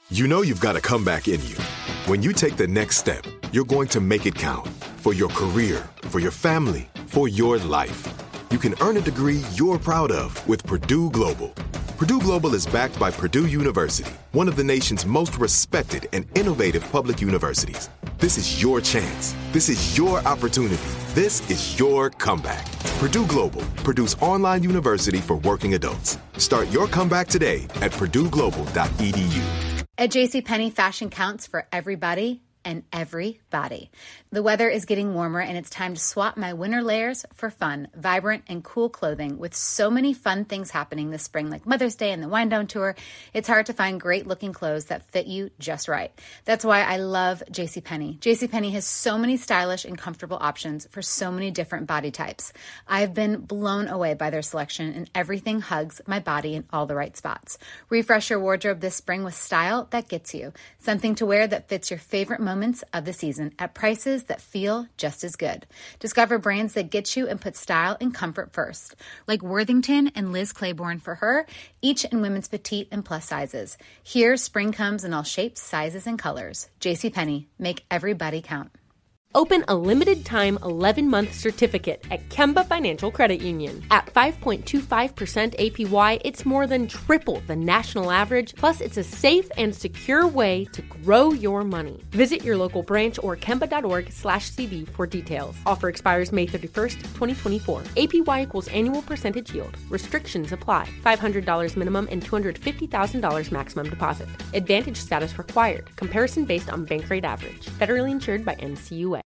You know you've got a comeback in you. When you take the next step, you're going to make it count. For your career, for your family, for your life. You can earn a degree you're proud of with Purdue Global. Purdue Global is backed by Purdue University, one of the nation's most respected and innovative public universities. This is your chance. This is your opportunity. This is your comeback. Purdue Global, Purdue's online university for working adults. Start your comeback today at purdueglobal.edu. At JCPenney, fashion counts for everybody and everybody. The weather is getting warmer and it's time to swap my winter layers for fun, vibrant, and cool clothing. With so many fun things happening this spring, like Mother's Day and the Wind Down Tour, it's hard to find great looking clothes that fit you just right. That's why I love JCPenney. JCPenney has so many stylish and comfortable options for so many different body types. I've been blown away by their selection, and everything hugs my body in all the right spots. Refresh your wardrobe this spring with style that gets you. Something to wear that fits your favorite moments of the season at prices that feel just as good. Discover brands that get you and put style and comfort first, like Worthington and Liz Claiborne for her, each in women's petite and plus sizes. Here, spring comes in all shapes, sizes, and colors. JCPenney, make everybody count. Open a limited-time 11-month certificate at Kemba Financial Credit Union. At 5.25% APY, it's more than triple the national average, plus it's a safe and secure way to grow your money. Visit your local branch or kemba.org/cb for details. Offer expires May 31st, 2024. APY equals annual percentage yield. Restrictions apply. $500 minimum and $250,000 maximum deposit. Advantage status required. Comparison based on bank rate average. Federally insured by NCUA.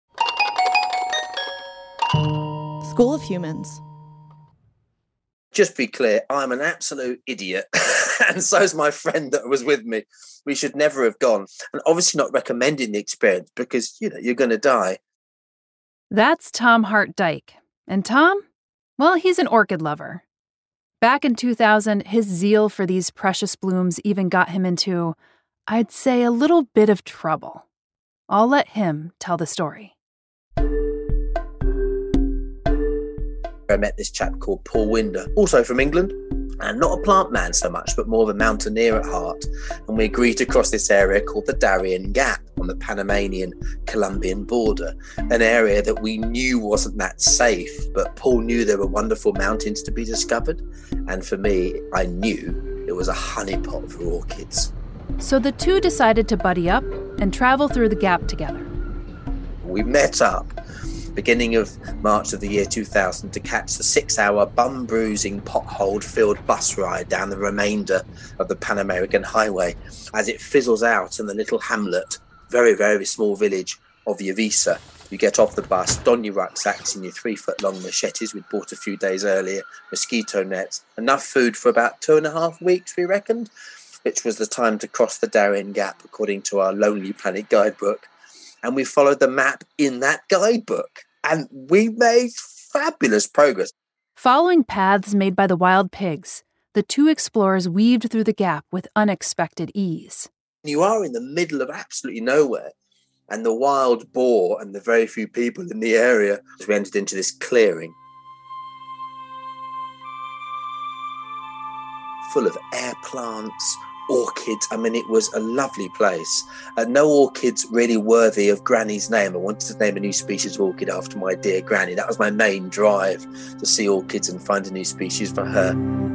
School of Humans. Just be clear, I'm an absolute idiot. And so's my friend that was with me. We should never have gone. And obviously not recommending the experience because, you're going to die. That's Tom Hart-Dyke. And Tom? Well, he's an orchid lover. Back in 2000, his zeal for these precious blooms even got him into, I'd say, a little bit of trouble. I'll let him tell the story. I met this chap called Paul Winder, also from England, and not a plant man so much, but more of a mountaineer at heart. And we agreed to cross this area called the Darien Gap on the Panamanian-Colombian border, an area that we knew wasn't that safe, but Paul knew there were wonderful mountains to be discovered. And for me, I knew it was a honeypot for orchids. So the two decided to buddy up and travel through the gap together. We met up beginning of March of the year 2000 to catch the 6-hour bum-bruising, pothole-filled bus ride down the remainder of the Pan American Highway as it fizzles out in the little hamlet, very, very small village of Yavisa. You get off the bus, don your rucksacks and your 3-foot-long machetes we'd bought a few days earlier, mosquito nets, enough food for about 2.5 weeks, we reckoned, which was the time to cross the Darien Gap according to our Lonely Planet guidebook. And we followed the map in that guidebook. And we made fabulous progress. Following paths made by the wild pigs, the two explorers weaved through the gap with unexpected ease. You are in the middle of absolutely nowhere, and the wild boar and the very few people in the area, as we entered into this clearing, full of air plants, orchids. I mean, it was a lovely place. No orchids really worthy of Granny's name. I wanted to name a new species of orchid after my dear Granny. That was my main drive, to see orchids and find a new species for her.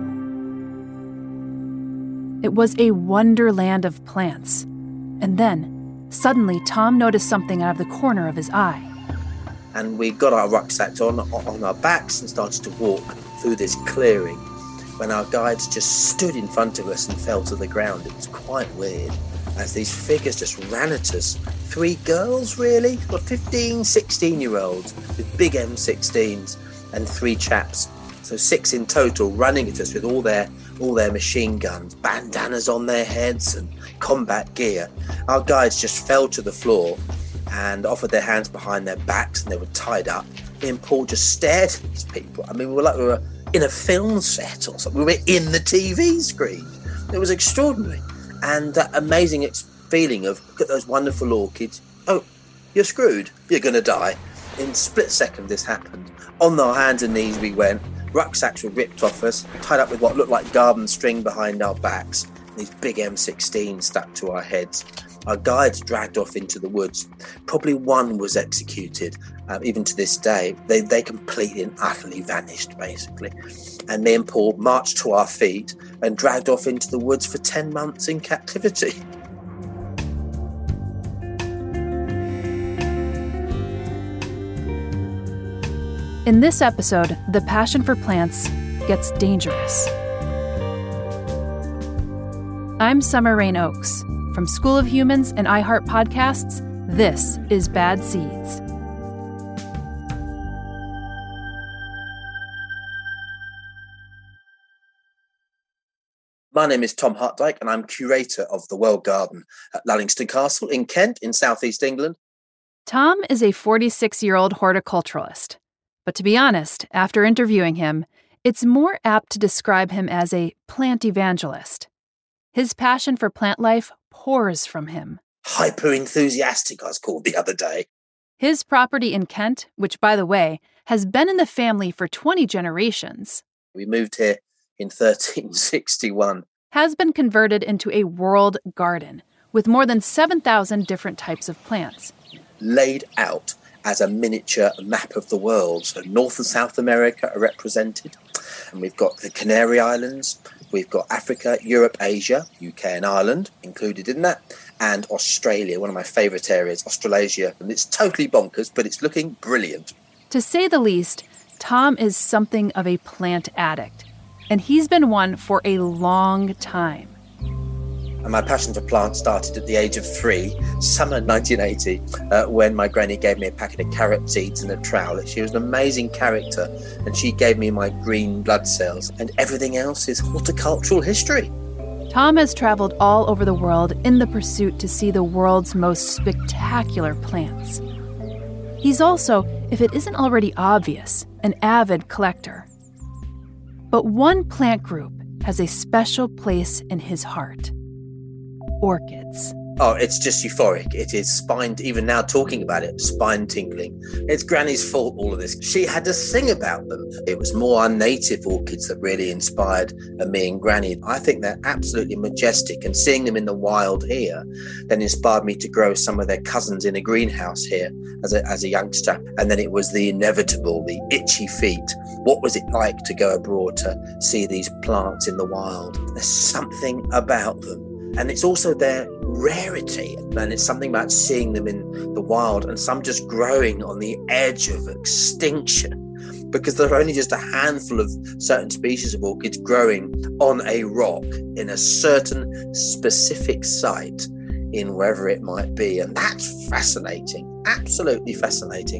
It was a wonderland of plants. And then, suddenly, Tom noticed something out of the corner of his eye. And we got our rucksacks on our backs and started to walk through this clearing, when our guides just stood in front of us and fell to the ground. It was quite weird, as these figures just ran at us. 3 girls, really? 15, 16-year-olds with big M16s, and 3 chaps. So 6 in total, running at us with all their machine guns, bandanas on their heads and combat gear. Our guides just fell to the floor and offered their hands behind their backs, and they were tied up. Me and Paul just stared at these people. I mean, we were in a film set or something. We were in the TV screen. It was extraordinary. And that amazing feeling of, look at those wonderful orchids. Oh, you're screwed. You're going to die. In a split second, this happened. On our hands and knees we went. Rucksacks were ripped off us, tied up with what looked like garden string behind our backs. these big M16s stuck to our heads. Our guides dragged off into the woods. Probably one was executed. Even to this day, they completely and utterly vanished, basically. And me and Paul marched to our feet and dragged off into the woods for 10 months in captivity. In this episode, the passion for plants gets dangerous. I'm Summer Rain Oaks. From School of Humans and iHeart Podcasts, this is Bad Seeds. My name is Tom Hartdyke, and I'm curator of the Well Garden at Lullingstone Castle in Kent, in southeast England. Tom is a 46-year-old horticulturalist. But to be honest, after interviewing him, it's more apt to describe him as a plant evangelist. His passion for plant life pours from him. Hyper-enthusiastic, I was called the other day. His property in Kent, which, by the way, has been in the family for 20 generations. We moved here in 1361. Has been converted into a world garden with more than 7,000 different types of plants. Laid out as a miniature map of the world. So North and South America are represented. And we've got the Canary Islands. We've got Africa, Europe, Asia, UK and Ireland included in that. And Australia, one of my favourite areas, Australasia. And it's totally bonkers, but it's looking brilliant. To say the least, Tom is something of a plant addict. And he's been one for a long time. And my passion for plants started at the age of 3, summer 1980, when my granny gave me a packet of carrot seeds and a trowel. She was an amazing character, and she gave me my green blood cells, and everything else is horticultural history. Tom has traveled all over the world in the pursuit to see the world's most spectacular plants. He's also, if it isn't already obvious, an avid collector. But one plant group has a special place in his heart. Orchids. Oh, it's just euphoric. It is spine, even now talking about it, spine tingling. It's Granny's fault, all of this. She had to sing about them. It was more our native orchids that really inspired me and Granny. I think they're absolutely majestic, and seeing them in the wild here then inspired me to grow some of their cousins in a greenhouse here as a youngster. And then it was the inevitable, the itchy feet. What was it like to go abroad to see these plants in the wild? There's something about them. And it's also their rarity, and it's something about seeing them in the wild, and some just growing on the edge of extinction, because there are only just a handful of certain species of orchids growing on a rock in a certain specific site in wherever it might be. And that's fascinating, absolutely fascinating.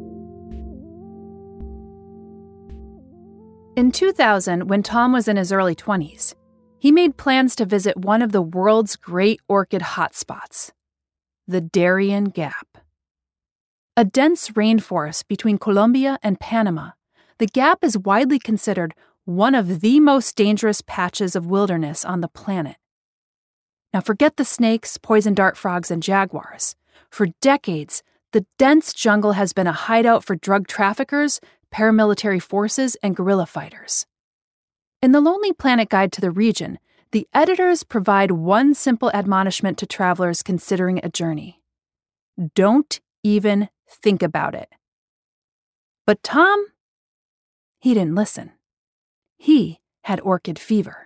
In 2000, when Tom was in his early 20s, he made plans to visit one of the world's great orchid hotspots, the Darien Gap. A dense rainforest between Colombia and Panama, the Gap is widely considered one of the most dangerous patches of wilderness on the planet. Now forget the snakes, poison dart frogs, and jaguars. For decades, the dense jungle has been a hideout for drug traffickers, paramilitary forces, and guerrilla fighters. In the Lonely Planet Guide to the region, the editors provide one simple admonishment to travelers considering a journey. Don't even think about it. But Tom, he didn't listen. He had orchid fever.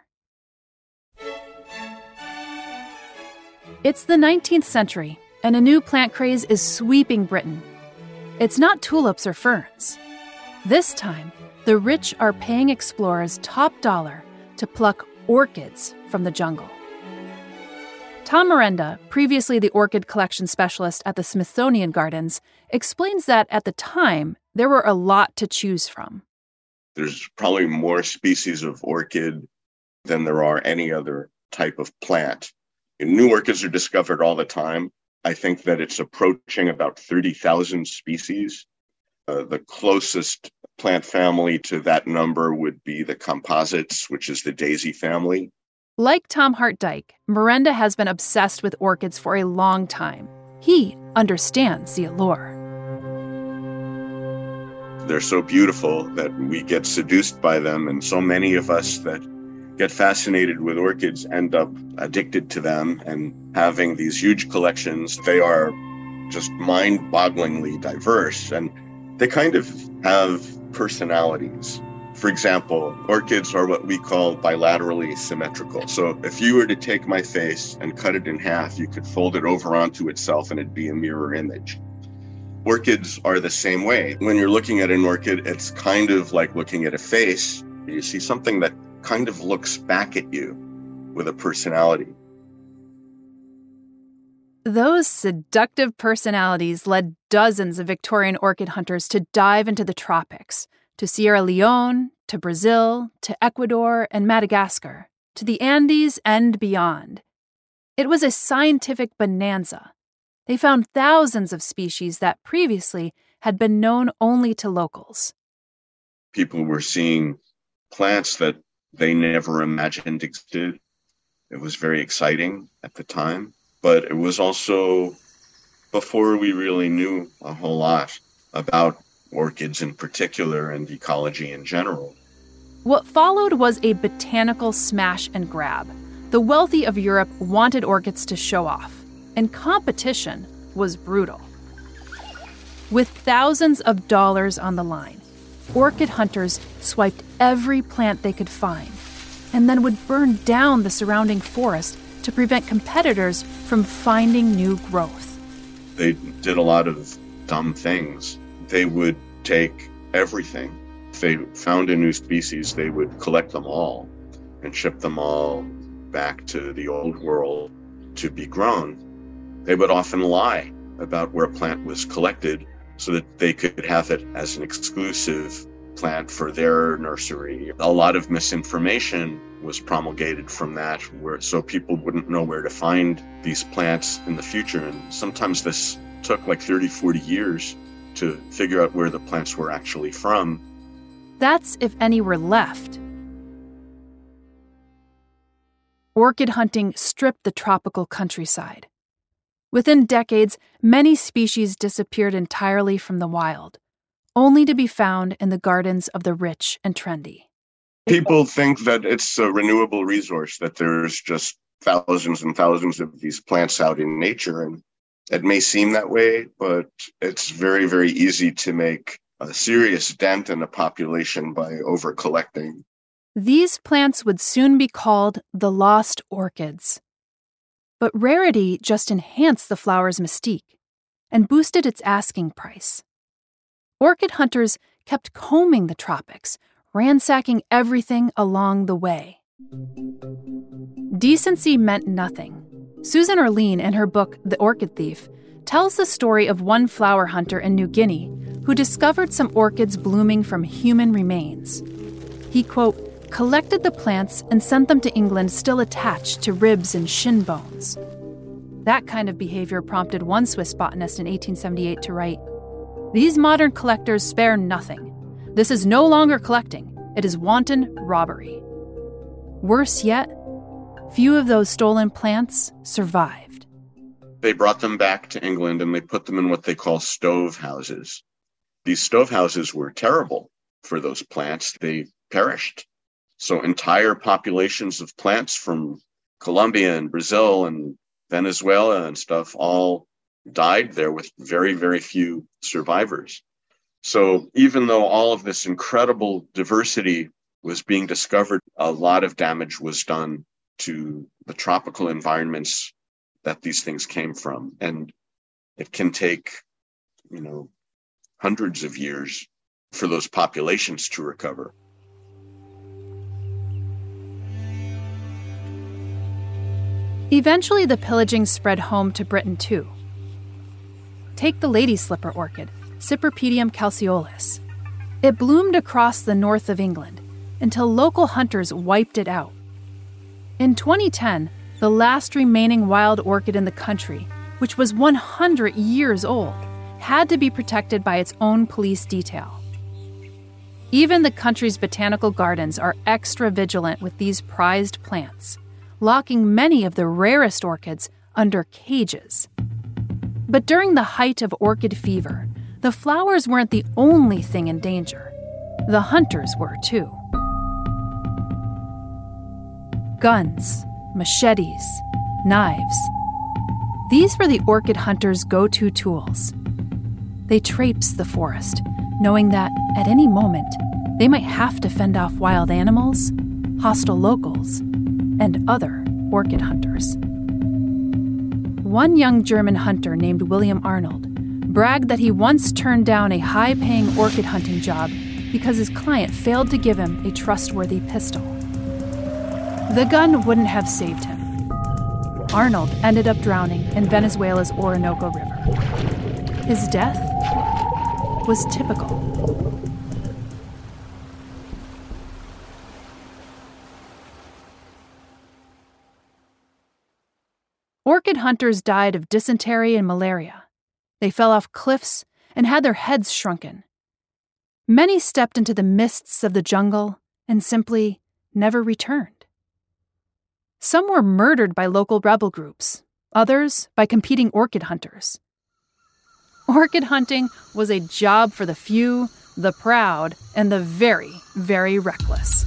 It's the 19th century, and a new plant craze is sweeping Britain. It's not tulips or ferns. This time, the rich are paying explorers top dollar to pluck orchids from the jungle. Tom Miranda, previously the orchid collection specialist at the Smithsonian Gardens, explains that at the time, there were a lot to choose from. There's probably more species of orchid than there are any other type of plant. New orchids are discovered all the time. I think that it's approaching about 30,000 species. The closest plant family to that number would be the composites, which is the daisy family. Like Tom Hartdyke, Miranda has been obsessed with orchids for a long time. He understands the allure. They're so beautiful that we get seduced by them, and so many of us that get fascinated with orchids end up addicted to them and having these huge collections. They are just mind-bogglingly diverse, and they kind of have personalities. For example, orchids are what we call bilaterally symmetrical. So if you were to take my face and cut it in half, you could fold it over onto itself and it'd be a mirror image. Orchids are the same way. When you're looking at an orchid, it's kind of like looking at a face. You see something that kind of looks back at you with a personality. Those seductive personalities led dozens of Victorian orchid hunters to dive into the tropics, to Sierra Leone, to Brazil, to Ecuador and Madagascar, to the Andes and beyond. It was a scientific bonanza. They found thousands of species that previously had been known only to locals. People were seeing plants that they never imagined existed. It was very exciting at the time. But it was also before we really knew a whole lot about orchids in particular and ecology in general. What followed was a botanical smash and grab. The wealthy of Europe wanted orchids to show off, and competition was brutal. With thousands of dollars on the line, orchid hunters swiped every plant they could find, and then would burn down the surrounding forest to prevent competitors from finding new growth. They did a lot of dumb things. They would take everything. If they found a new species, they would collect them all and ship them all back to the old world to be grown. They would often lie about where a plant was collected so that they could have it as an exclusive plant for their nursery. A lot of misinformation was promulgated from that, so people wouldn't know where to find these plants in the future. And sometimes this took like 30, 40 years to figure out where the plants were actually from. That's if any were left. Orchid hunting stripped the tropical countryside. Within decades, many species disappeared entirely from the wild, only to be found in the gardens of the rich and trendy. People think that it's a renewable resource, that there's just thousands and thousands of these plants out in nature. And it may seem that way, but it's very, very easy to make a serious dent in a population by over-collecting. These plants would soon be called the lost orchids. But rarity just enhanced the flower's mystique and boosted its asking price. Orchid hunters kept combing the tropics, ransacking everything along the way. Decency meant nothing. Susan Orlean, in her book The Orchid Thief, tells the story of one flower hunter in New Guinea who discovered some orchids blooming from human remains. He, quote, collected the plants and sent them to England still attached to ribs and shin bones. That kind of behavior prompted one Swiss botanist in 1878 to write, "These modern collectors spare nothing. This is no longer collecting. It is wanton robbery." Worse yet, few of those stolen plants survived. They brought them back to England and they put them in what they call stove houses. These stove houses were terrible for those plants. They perished. So entire populations of plants from Colombia and Brazil and Venezuela and stuff all died there with very, very few survivors. So even though all of this incredible diversity was being discovered, a lot of damage was done to the tropical environments that these things came from. And it can take, hundreds of years for those populations to recover. Eventually, the pillaging spread home to Britain, too. Take the lady slipper orchid, Cypripedium calceolus. It bloomed across the north of England until local hunters wiped it out. In 2010, the last remaining wild orchid in the country, which was 100 years old, had to be protected by its own police detail. Even the country's botanical gardens are extra vigilant with these prized plants, locking many of the rarest orchids under cages. But during the height of orchid fever, the flowers weren't the only thing in danger. The hunters were, too. Guns, machetes, knives. These were the orchid hunters' go-to tools. They traipsed the forest, knowing that at any moment they might have to fend off wild animals, hostile locals, and other orchid hunters. One young German hunter named William Arnold bragged that he once turned down a high-paying orchid hunting job because his client failed to give him a trustworthy pistol. The gun wouldn't have saved him. Arnold ended up drowning in Venezuela's Orinoco River. His death was typical. Orchid hunters died of dysentery and malaria. They fell off cliffs and had their heads shrunken. Many stepped into the mists of the jungle and simply never returned. Some were murdered by local rebel groups, others by competing orchid hunters. Orchid hunting was a job for the few, the proud, and the very, very reckless.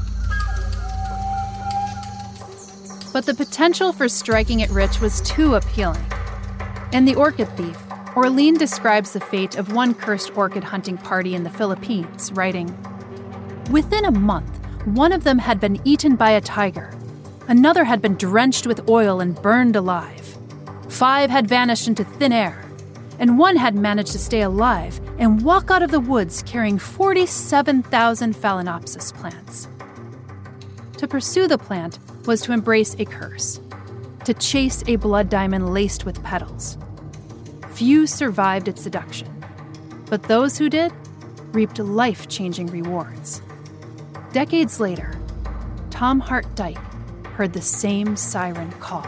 But the potential for striking it rich was too appealing. In The Orchid Thief, Orlean describes the fate of one cursed orchid hunting party in the Philippines, writing, "Within a month, one of them had been eaten by a tiger. Another had been drenched with oil and burned alive. 5 had vanished into thin air, and one had managed to stay alive and walk out of the woods carrying 47,000 Phalaenopsis plants." To pursue the plant was to embrace a curse, to chase a blood diamond laced with petals. Few survived its seduction, but those who did reaped life-changing rewards. Decades later, Tom Hart Dyke heard the same siren call.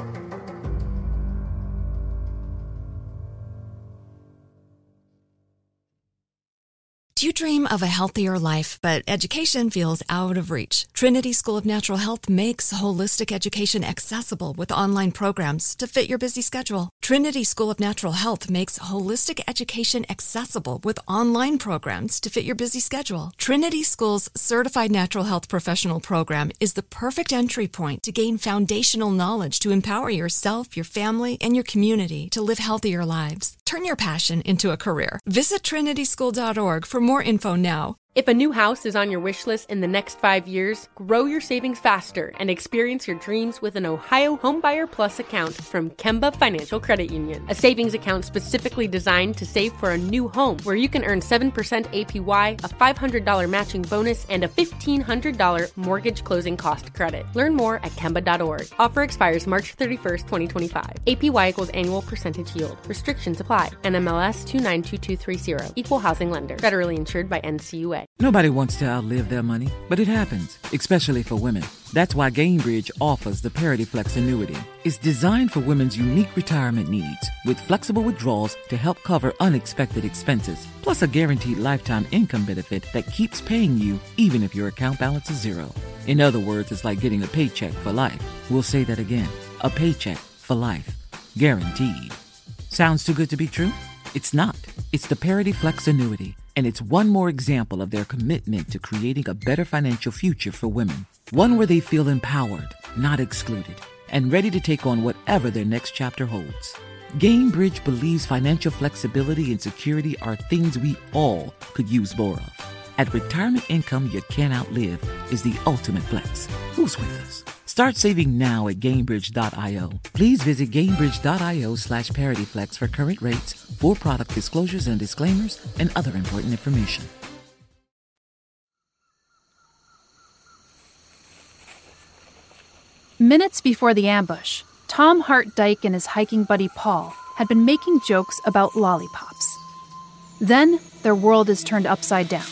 Do you dream of a healthier life, but education feels out of reach? Trinity School of Natural Health makes holistic education accessible with online programs to fit your busy schedule. Trinity School of Natural Health makes holistic education accessible with online programs to fit your busy schedule. Trinity School's Certified Natural Health Professional Program is the perfect entry point to gain foundational knowledge to empower yourself, your family, and your community to live healthier lives. Turn your passion into a career. Visit trinityschool.org for more info now. If a new house is on your wish list in the next 5 years, grow your savings faster and experience your dreams with an Ohio Homebuyer Plus account from Kemba Financial Credit Union. A savings account specifically designed to save for a new home where you can earn 7% APY, a $500 matching bonus, and a $1,500 mortgage closing cost credit. Learn more at Kemba.org. Offer expires March 31st, 2025. APY equals annual percentage yield. Restrictions apply. NMLS 292230. Equal housing lender. Federally insured by NCUA. Nobody wants to outlive their money, but it happens, especially for women. That's why Gainbridge offers the Parity Flex annuity. It's designed for women's unique retirement needs, with flexible withdrawals to help cover unexpected expenses, plus a guaranteed lifetime income benefit that keeps paying you even if your account balance is zero. In other words, it's like getting a paycheck for life. We'll say that again. A paycheck for life. Guaranteed. Sounds too good to be true? It's not. It's the Parity Flex annuity. And it's one more example of their commitment to creating a better financial future for women. One where they feel empowered, not excluded, and ready to take on whatever their next chapter holds. Gainbridge believes financial flexibility and security are things we all could use more of. At retirement income you can't outlive is the ultimate flex. Who's with us? Start saving now at Gainbridge.io. Please visit Gainbridge.io/ParityFlex for current rates, for product disclosures and disclaimers, and other important information. Minutes before the ambush, Tom Hart Dyke and his hiking buddy Paul had been making jokes about lollipops. Then their world is turned upside down.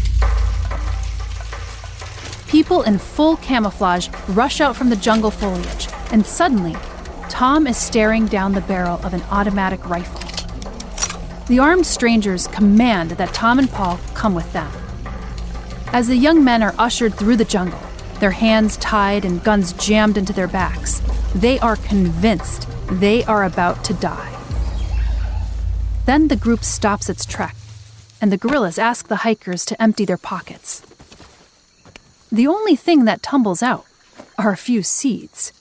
People in full camouflage rush out from the jungle foliage, and suddenly, Tom is staring down the barrel of an automatic rifle. The armed strangers command that Tom and Paul come with them. As the young men are ushered through the jungle, their hands tied and guns jammed into their backs, they are convinced they are about to die. Then the group stops its trek, and the guerrillas ask the hikers to empty their pockets. The only thing that tumbles out are a few seeds.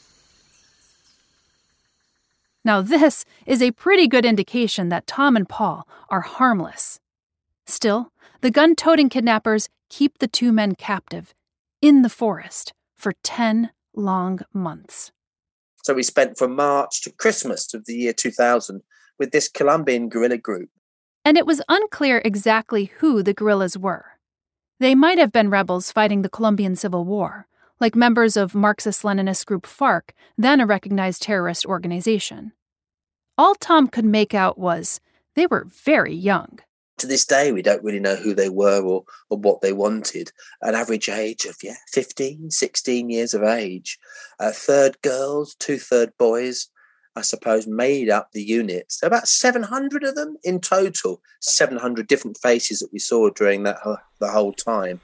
Now this is a pretty good indication that Tom and Paul are harmless. Still, the gun-toting kidnappers keep the two men captive in the forest for 10 long months. So we spent from March to Christmas of the year 2000 with this Colombian guerrilla group. And it was unclear exactly who the guerrillas were. They might have been rebels fighting the Colombian Civil War, like members of Marxist-Leninist group FARC, then a recognized terrorist organization. All Tom could make out was they were very young. To this day, we don't really know who they were or what they wanted. An average age of, 15, 16 years of age. A third girls, 2/3 boys, I suppose, made up the units. There are about 700 of them in total, 700 different faces that we saw during the whole time.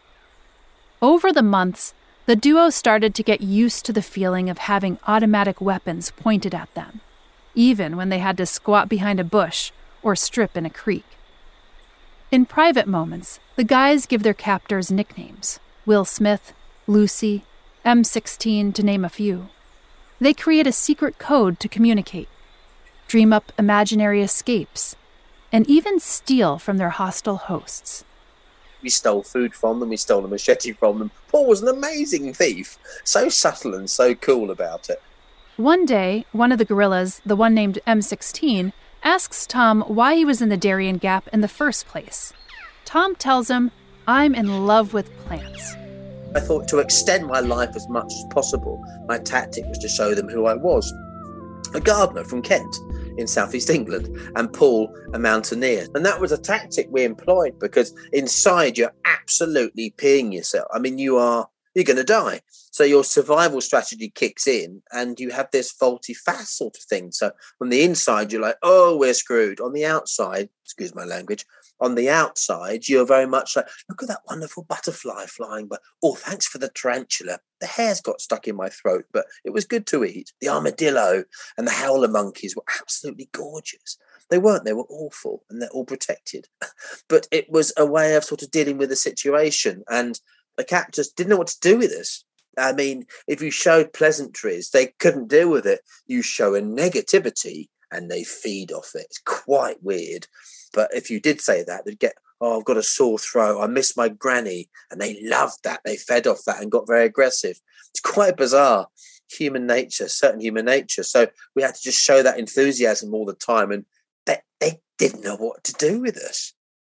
Over the months, the duo started to get used to the feeling of having automatic weapons pointed at them, even when they had to squat behind a bush or strip in a creek. In private moments, the guys give their captors nicknames: Will Smith, Lucy, M16, to name a few. They create a secret code to communicate, dream up imaginary escapes, and even steal from their hostile hosts. We stole food from them, we stole a machete from them. Paul was an amazing thief, so subtle and so cool about it. One day, one of the guerrillas, the one named M16, asks Tom why he was in the Darien Gap in the first place. Tom tells him, "I'm in love with plants." I thought to extend my life as much as possible, my tactic was to show them who I was. A gardener from Kent in southeast England, and Paul a mountaineer. And that was a tactic we employed because inside you're absolutely peeing yourself. I mean, you're going to die. So your survival strategy kicks in and you have this faulty fast sort of thing. So on the inside, you're like, oh, we're screwed. On the outside, excuse my language, on the outside, you're very much like, look at that wonderful butterfly flying, but oh, thanks for the tarantula. The hairs got stuck in my throat, but it was good to eat. The armadillo and the howler monkeys were absolutely gorgeous. They weren't, they were awful, and they're all protected. But it was a way of sort of dealing with the situation, and the captors didn't know what to do with us. I mean, if you showed pleasantries, they couldn't deal with it. You show a negativity and they feed off it. It's quite weird. But if you did say that, they'd get, oh, I've got a sore throat, I miss my granny. And they loved that. They fed off that and got very aggressive. It's quite bizarre. Human nature, certain human nature. So we had to just show that enthusiasm all the time. And they didn't know what to do with us.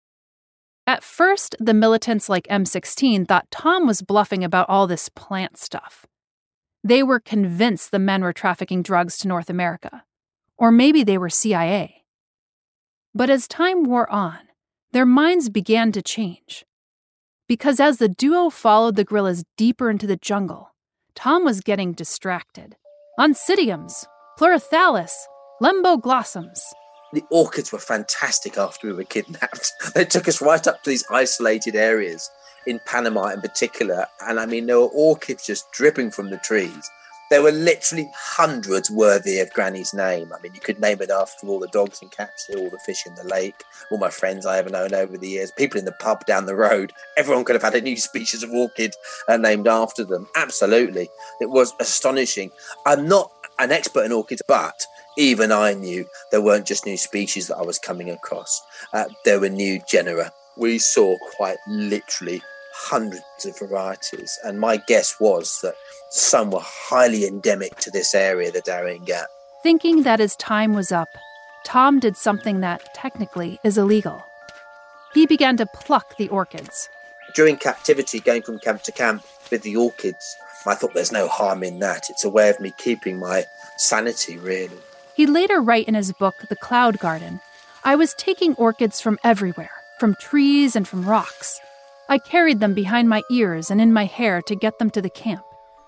At first, the militants like M16 thought Tom was bluffing about all this plant stuff. They were convinced the men were trafficking drugs to North America. Or maybe they were CIA. But as time wore on, their minds began to change. Because as the duo followed the guerrillas deeper into the jungle, Tom was getting distracted. Oncidiums, Pleurothallus, Lemboglossoms. The orchids were fantastic after we were kidnapped. They took us right up to these isolated areas, in Panama in particular. And I mean, there were orchids just dripping from the trees. There were literally hundreds worthy of Granny's name. I mean, you could name it after all the dogs and cats, all the fish in the lake, all my friends I ever known over the years, people in the pub down the road. Everyone could have had a new species of orchid named after them. Absolutely. It was astonishing. I'm not an expert in orchids, but even I knew there weren't just new species that I was coming across. There were new genera. We saw quite literally hundreds of varieties. And my guess was that some were highly endemic to this area, the Darien Gap. Thinking that his time was up, Tom did something that technically is illegal. He began to pluck the orchids. During captivity, going from camp to camp with the orchids, I thought there's no harm in that. It's a way of me keeping my sanity, really. He'd later write in his book, The Cloud Garden, "I was taking orchids from everywhere, from trees and from rocks. I carried them behind my ears and in my hair to get them to the camp."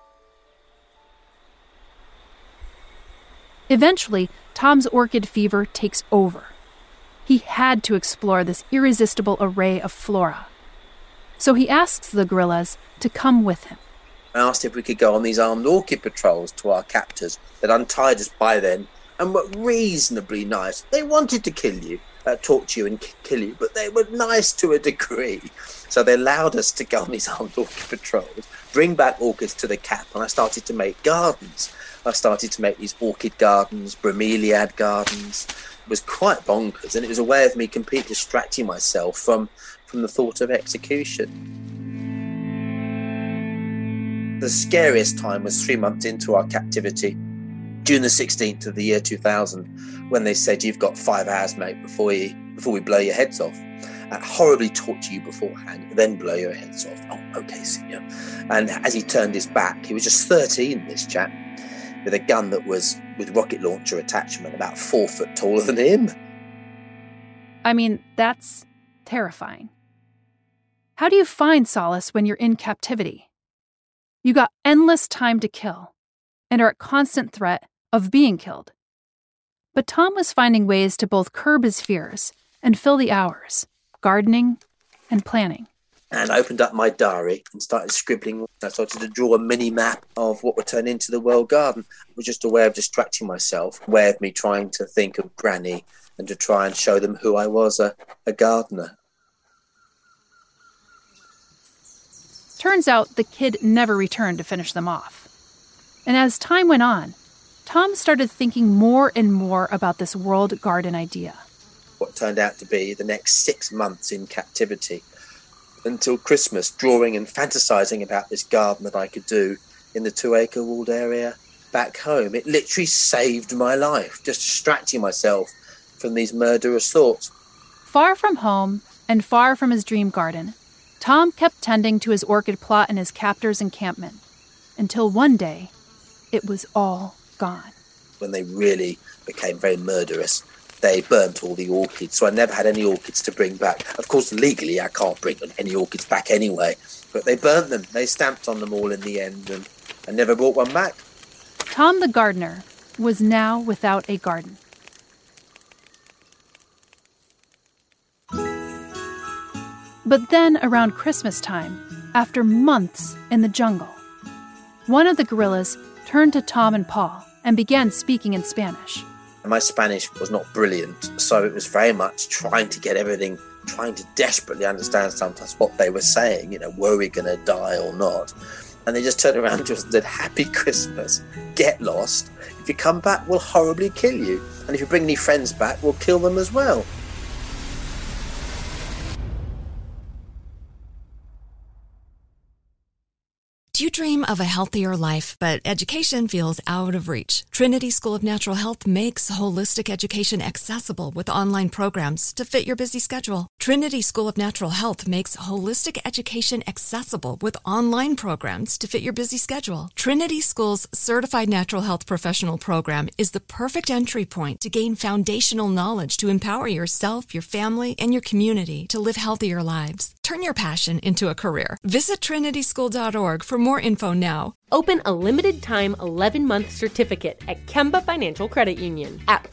Eventually, Tom's orchid fever takes over. He had to explore this irresistible array of flora. So he asks the guerrillas to come with him. I asked if we could go on these armed orchid patrols to our captors that untied us by then and were reasonably nice. They wanted to kill you. torture you and kill you, but they were nice to a degree. So they allowed us to go on these armed orchid patrols, bring back orchids to the cap, and I started to make gardens. I started to make these orchid gardens, bromeliad gardens. It was quite bonkers, and it was a way of me completely distracting myself from the thought of execution. The scariest time was 3 months into our captivity, June the 16th of the year 2000, when they said, "You've got 5 hours, mate, before we blow your heads off. Horribly torture you beforehand, then blow your heads off." "Oh, okay, senor." And as he turned his back, he was just 13, this chap, with a gun that was with rocket launcher attachment, about 4 foot taller than him. I mean, that's terrifying. How do you find solace when you're in captivity? You got endless time to kill and are at constant threat of being killed. But Tom was finding ways to both curb his fears and fill the hours, gardening and planning. And I opened up my diary and started scribbling. I started to draw a mini map of what would turn into the world garden. It was just a way of distracting myself, a way of me trying to think of Granny and to try and show them who I was, a gardener. Turns out the kid never returned to finish them off. And as time went on, Tom started thinking more and more about this world garden idea. What turned out to be the next 6 months in captivity, until Christmas, drawing and fantasizing about this garden that I could do in the 2-acre walled area back home. It literally saved my life, just distracting myself from these murderous thoughts. Far from home and far from his dream garden, Tom kept tending to his orchid plot in his captor's encampment, until one day, it was all gone. When they really became very murderous, they burnt all the orchids, so I never had any orchids to bring back. Of course, legally, I can't bring any orchids back anyway, but they burnt them. They stamped on them all in the end, and I never brought one back. Tom the gardener was now without a garden. But then, around Christmas time, after months in the jungle, one of the gorillas turned to Tom and Paul and began speaking in Spanish. My Spanish was not brilliant, so it was very much trying to get everything, trying to desperately understand sometimes what they were saying, were we going to die or not? And they just turned around to us and said, "Happy Christmas, get lost. If you come back, we'll horribly kill you. And if you bring any friends back, we'll kill them as well." Do you dream of a healthier life, but education feels out of reach? Trinity School of Natural Health makes holistic education accessible with online programs to fit your busy schedule. Trinity School of Natural Health makes holistic education accessible with online programs to fit your busy schedule. Trinity School's Certified Natural Health Professional Program is the perfect entry point to gain foundational knowledge to empower yourself, your family, and your community to live healthier lives. Turn your passion into a career. Visit trinityschool.org for more info now. Open a limited-time 11-month certificate at Kemba Financial Credit Union. At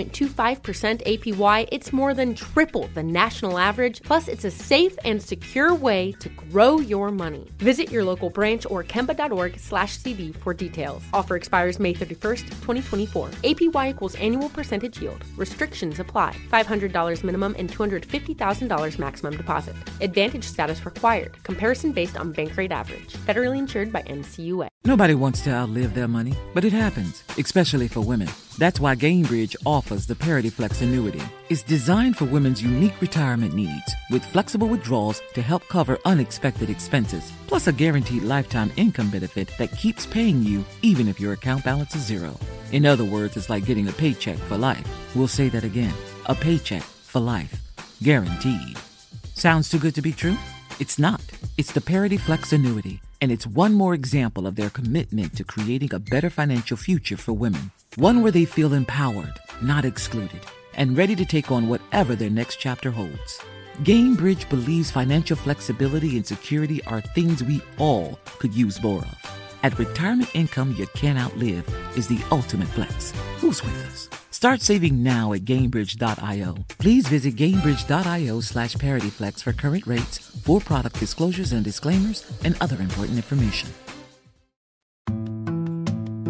5.25% APY, it's more than triple the national average, plus it's a safe and secure way to grow your money. Visit your local branch or kemba.org/cb for details. Offer expires May 31st, 2024. APY equals annual percentage yield. Restrictions apply. $500 minimum and $250,000 maximum deposit. Advantage status required. Comparison based on bank rate average. Federally insured by NCUA. Nobody wants to outlive their money, but it happens, especially for women. That's why Gainbridge offers the Parity Flex annuity. It's designed for women's unique retirement needs, with flexible withdrawals to help cover unexpected expenses, plus a guaranteed lifetime income benefit that keeps paying you even if your account balance is zero. In other words, it's like getting a paycheck for life. We'll say that again. A paycheck for life. Guaranteed. Sounds too good to be true? It's not. It's the Parity Flex annuity, and it's one more example of their commitment to creating a better financial future for women. One where they feel empowered, not excluded, and ready to take on whatever their next chapter holds. Gainbridge believes financial flexibility and security are things we all could use more of. At retirement income you can't outlive is the ultimate flex. Who's with us? Start saving now at Gainbridge.io. Please visit Gainbridge.io/ParityFlex for current rates, for product disclosures and disclaimers, and other important information.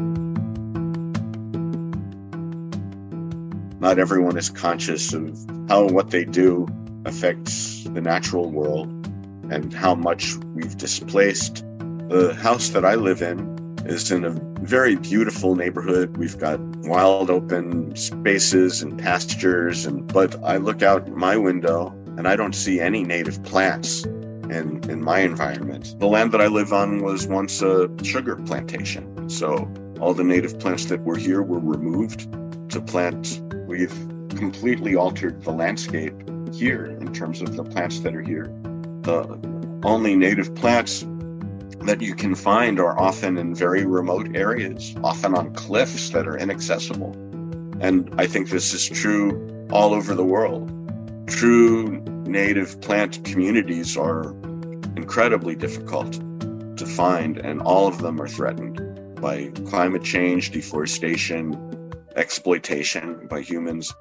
Not everyone is conscious of how what they do affects the natural world and how much we've displaced. The house that I live in is in a very beautiful neighborhood. We've got wild open spaces and pastures, but I look out my window and I don't see any native plants in my environment. The land that I live on was once a sugar plantation, so all the native plants that were here were removed to plant. We've completely altered the landscape here in terms of the plants that are here. The only native plants that you can find are often in very remote areas, often on cliffs that are inaccessible. And I think this is true all over the world. True native plant communities are incredibly difficult to find, and all of them are threatened by climate change, deforestation, exploitation by humans.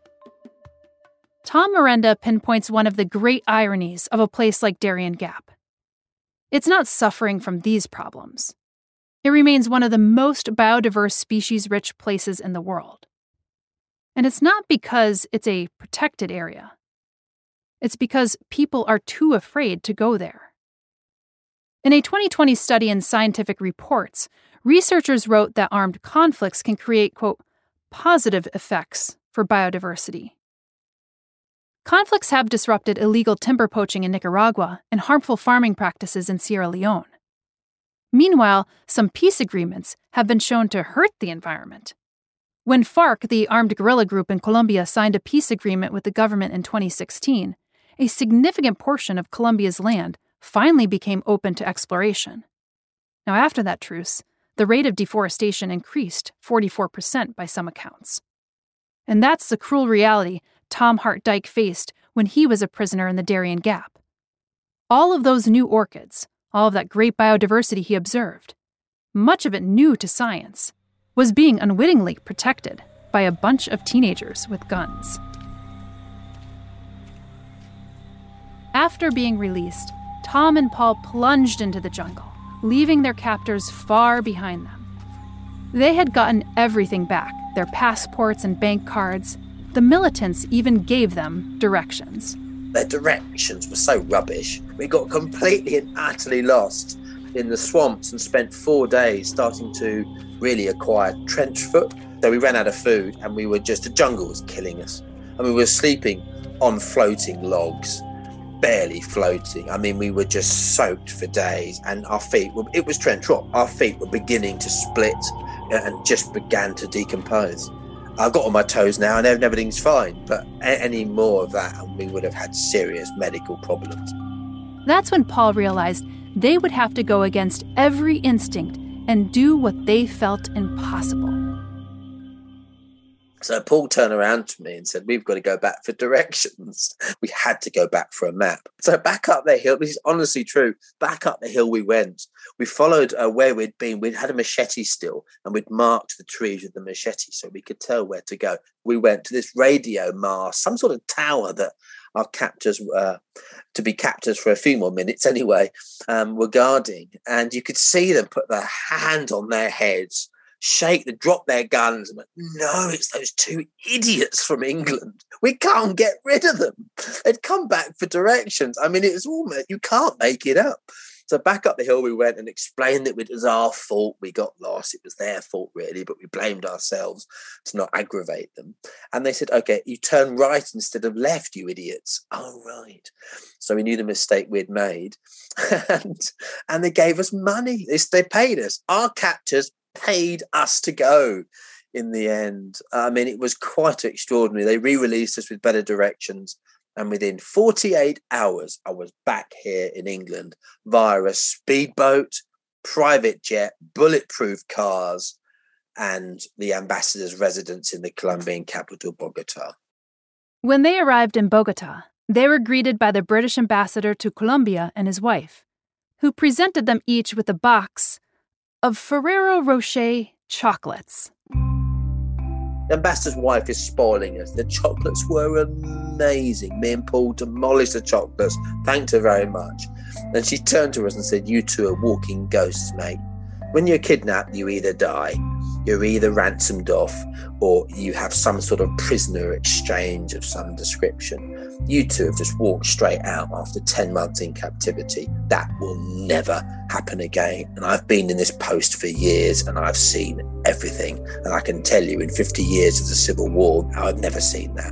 Tom Miranda pinpoints one of the great ironies of a place like Darien Gap. It's not suffering from these problems. It remains one of the most biodiverse, species-rich places in the world. And it's not because it's a protected area. It's because people are too afraid to go there. In a 2020 study in Scientific Reports, researchers wrote that armed conflicts can create, quote, positive effects for biodiversity. Conflicts have disrupted illegal timber poaching in Nicaragua and harmful farming practices in Sierra Leone. Meanwhile, some peace agreements have been shown to hurt the environment. When FARC, the armed guerrilla group in Colombia, signed a peace agreement with the government in 2016, a significant portion of Colombia's land finally became open to exploration. Now, after that truce, the rate of deforestation increased 44% by some accounts. And that's the cruel reality Tom Hart Dyke faced when he was a prisoner in the Darien Gap. All of those new orchids, all of that great biodiversity he observed, much of it new to science, was being unwittingly protected by a bunch of teenagers with guns. After being released, Tom and Paul plunged into the jungle, leaving their captors far behind them. They had gotten everything back, their passports and bank cards. The militants even gave them directions. Their directions were so rubbish. We got completely and utterly lost in the swamps and spent 4 days starting to really acquire trench foot. So we ran out of food and the jungle was killing us. And we were sleeping on floating logs, barely floating. I mean, we were just soaked for days and it was trench rot. Our feet were beginning to split and just began to decompose. I've got on my toes now and everything's fine, but any more of that and we would have had serious medical problems. That's when Paul realized they would have to go against every instinct and do what they felt impossible. So Paul turned around to me and said, we've got to go back for directions. We had to go back for a map. So back up the hill, this is honestly true, back up the hill we went. We followed where we'd been. We'd had a machete still and we'd marked the trees with the machete so we could tell where to go. We went to this radio mast, some sort of tower that our captors were, to be captors for a few more minutes anyway, were guarding. And you could see them put their hand on their heads, drop their guns and went, no, it's those two idiots from England. We can't get rid of them. They'd come back for directions. I mean, it was almost, you can't make it up. So back up the hill we went and explained that it was our fault. We got lost. It was their fault, really, but we blamed ourselves to not aggravate them. And they said, okay, you turn right instead of left, you idiots. Oh, right. So we knew the mistake we'd made. and they gave us money. They paid us. Our captors paid us to go in the end. I mean, it was quite extraordinary. They re-released us with better directions. And within 48 hours, I was back here in England via a speedboat, private jet, bulletproof cars, and the ambassador's residence in the Colombian capital, Bogota. When they arrived in Bogota, they were greeted by the British ambassador to Colombia and his wife, who presented them each with a box of Ferrero Rocher chocolates. The ambassador's wife is spoiling us. The chocolates were amazing. Me and Paul demolished the chocolates. Thanked her very much. Then she turned to us and said, you two are walking ghosts, mate. When you're kidnapped, you either die, you're either ransomed off, or you have some sort of prisoner exchange of some description. You two have just walked straight out after 10 months in captivity. That will never happen again. And I've been in this post for years and I've seen everything. And I can tell you, in 50 years of the Civil War, I've never seen that.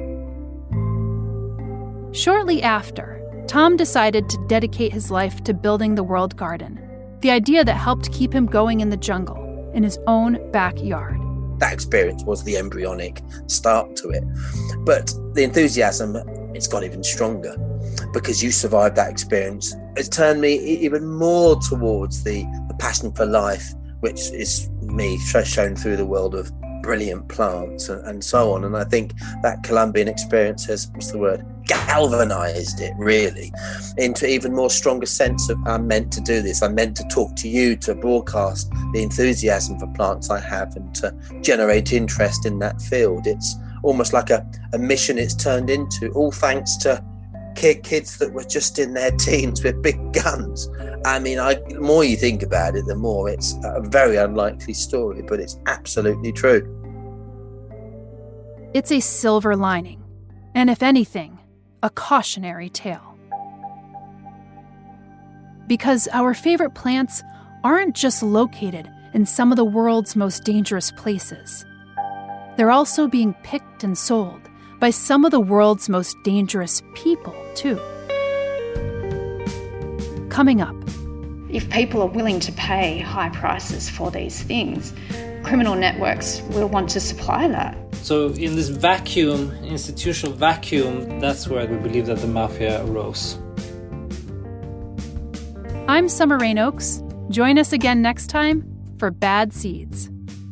Shortly after, Tom decided to dedicate his life to building the World Garden, the idea that helped keep him going in the jungle, in his own backyard. That experience was the embryonic start to it. But the enthusiasm, it's got even stronger because you survived that experience. It's turned me even more towards the passion for life, which is me shown through the world of brilliant plants and so on. And I think that Colombian experience has, galvanized it really into even more stronger sense of I'm meant to do this. I'm meant to talk to you, to broadcast the enthusiasm for plants I have and to generate interest in that field. It's almost like a mission it's turned into, all thanks to kids that were just in their teens with big guns. I mean, the more you think about it, the more it's a very unlikely story, but it's absolutely true. It's a silver lining, and if anything, a cautionary tale. Because our favorite plants aren't just located in some of the world's most dangerous places. They're also being picked and sold by some of the world's most dangerous people, too. Coming up. If people are willing to pay high prices for these things, criminal networks will want to supply that. So in this vacuum, institutional vacuum, that's where we believe that the mafia arose. I'm Summer Rain Oaks. Join us again next time for Bad Seeds.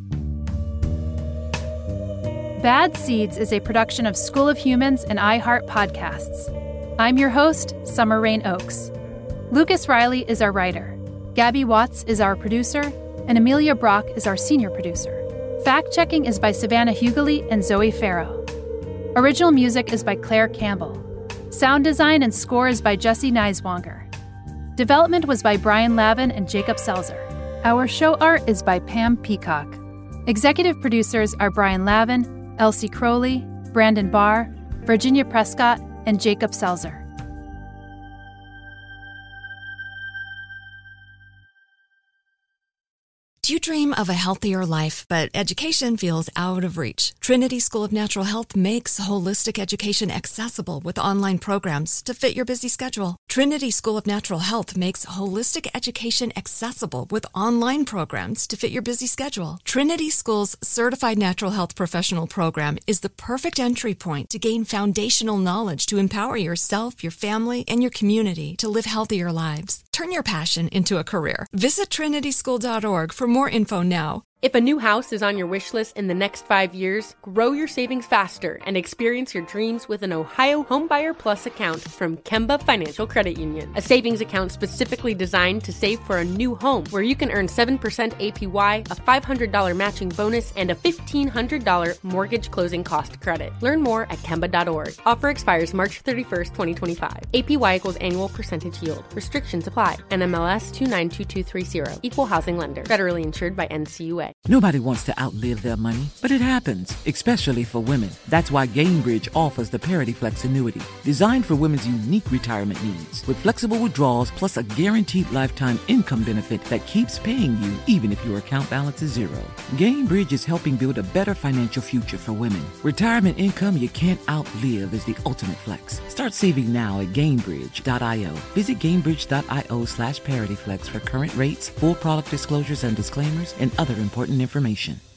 Bad Seeds is a production of School of Humans and iHeart Podcasts. I'm your host, Summer Rain Oaks. Lucas Riley is our writer. Gabby Watts is our producer, and Amelia Brock is our senior producer. Fact-checking is by Savannah Hughley and Zoe Farrow. Original music is by Claire Campbell. Sound design and score is by Jesse Neiswanger. Development was by Brian Lavin and Jacob Selzer. Our show art is by Pam Peacock. Executive producers are Brian Lavin, Elsie Crowley, Brandon Barr, Virginia Prescott, and Jacob Selzer. Do you dream of a healthier life, but education feels out of reach? Trinity School of Natural Health makes holistic education accessible with online programs to fit your busy schedule. Trinity School of Natural Health makes holistic education accessible with online programs to fit your busy schedule. Trinity School's Certified Natural Health Professional Program is the perfect entry point to gain foundational knowledge to empower yourself, your family, and your community to live healthier lives. Turn your passion into a career. Visit trinityschool.org for more info now. If a new house is on your wish list in the next 5 years, grow your savings faster and experience your dreams with an Ohio Homebuyer Plus account from Kemba Financial Credit Union. A savings account specifically designed to save for a new home where you can earn 7% APY, a $500 matching bonus, and a $1,500 mortgage closing cost credit. Learn more at Kemba.org. Offer expires March 31st, 2025. APY equals annual percentage yield. Restrictions apply. NMLS 292230. Equal housing lender. Federally insured by NCUA. Nobody wants to outlive their money, but it happens, especially for women. That's why Gainbridge offers the Parity Flex annuity, designed for women's unique retirement needs, with flexible withdrawals plus a guaranteed lifetime income benefit that keeps paying you even if your account balance is zero. Gainbridge is helping build a better financial future for women. Retirement income you can't outlive is the ultimate flex. Start saving now at Gainbridge.io. Visit Gainbridge.io/ParityFlex for current rates, full product disclosures and disclaimers, and other important information.